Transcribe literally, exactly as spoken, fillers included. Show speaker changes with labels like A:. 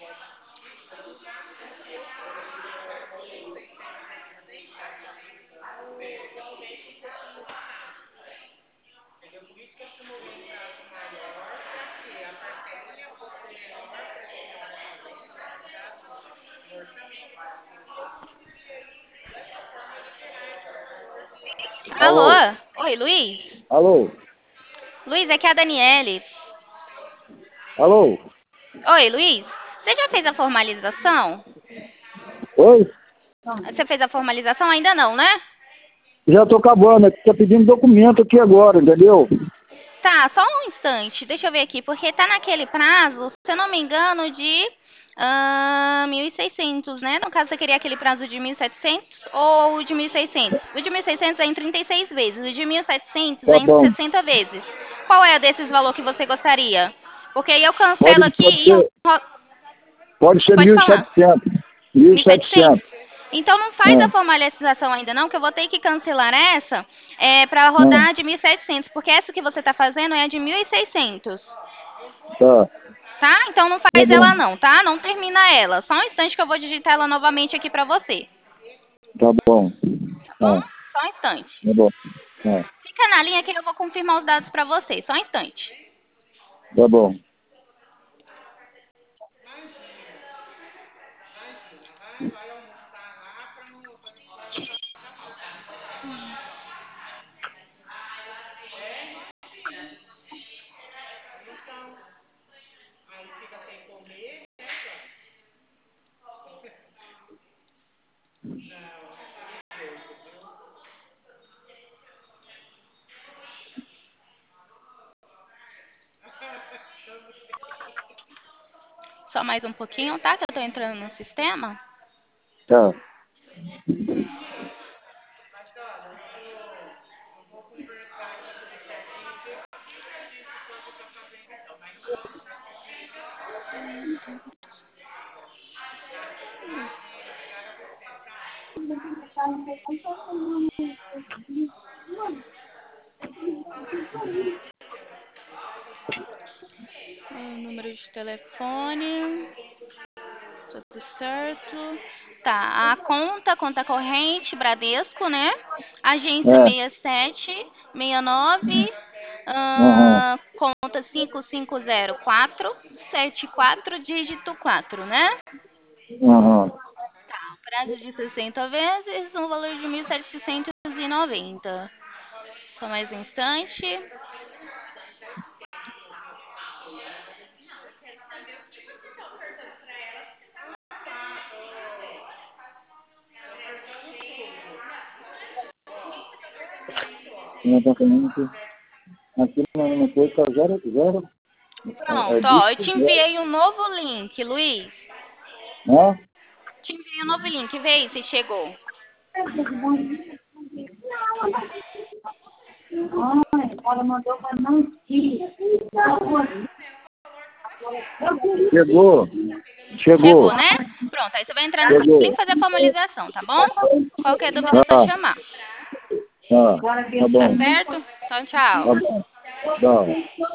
A: Alô?
B: Alô? Oi, Luiz?
A: Alô?
B: Luiz, aqui é a Daniele.
A: Alô?
B: Oi, Luiz? Você já fez a formalização?
A: Oi?
B: Você fez a formalização? Ainda não, né?
A: Já tô acabando, tá pedindo documento aqui agora, entendeu?
B: Tá, só um instante. Deixa eu ver aqui, porque tá naquele prazo, se eu não me engano, de ah, mil e seiscentos, né? No caso, você queria aquele prazo de mil e setecentos ou o de mil e seiscentos? O de mil e seiscentos é em trinta e seis vezes, o de mil e setecentos é
A: Tá
B: em
A: bom.
B: sessenta vezes. Qual é desses valor que você gostaria? Porque aí eu cancelo
A: Pode,
B: aqui
A: pode
B: e...
A: ser, pode ser
B: Pode
A: mil e
B: falar.
A: setecentos. Mil e
B: mil e setecentos?
A: setecentos.
B: Então não faz a
A: Ah,
B: formalização ainda não, que eu vou ter que cancelar essa é, para
A: ah,
B: rodar de mil e setecentos, porque essa que você está fazendo é de mil e seiscentos,
A: tá,
B: tá? Então não
A: tá
B: faz
A: bom.
B: ela não, tá? Não termina ela. Só um instante que eu vou digitar ela novamente aqui para você,
A: Tá bom.
B: tá bom?
A: Ah,
B: Só um instante.
A: tá bom. Ah,
B: Fica na linha que eu vou confirmar os dados para você, só um instante.
A: tá bom.
B: Só mais um pouquinho, tá? Que eu tô entrando no sistema.
A: Tá.
B: O número de telefone. Tudo certo. Tá, a conta, conta corrente, Bradesco, né? Agência
A: É.
B: seis sete seis nove,
A: Aham.
B: ah, conta cinco cinco zero quatro sete quatro, dígito quatro, né?
A: Aham.
B: Prazo de sessenta vezes, um valor de mil setecentos e noventa. Só mais um instante.
A: Não tá falando que aqui no no coisa tá zero, zero. É, é
B: Pronto, ó, eu
A: dígito
B: te
A: zero.
B: enviei um novo link, Luiz.
A: Hã?
B: Te enviei um novo link, vê aí se chegou.
A: Chegou.
B: Chegou,
A: Chegou.
B: né? Pronto, aí você vai entrar nesse
A: Chegou.
B: link e fazer a formalização, tá bom? Qualquer dúvida é só
A: Ah,
B: chamar.
A: ah, tá
B: Tá
A: bom.
B: certo? Tchau,
A: Tá
B: tchau.
A: bom. Tá.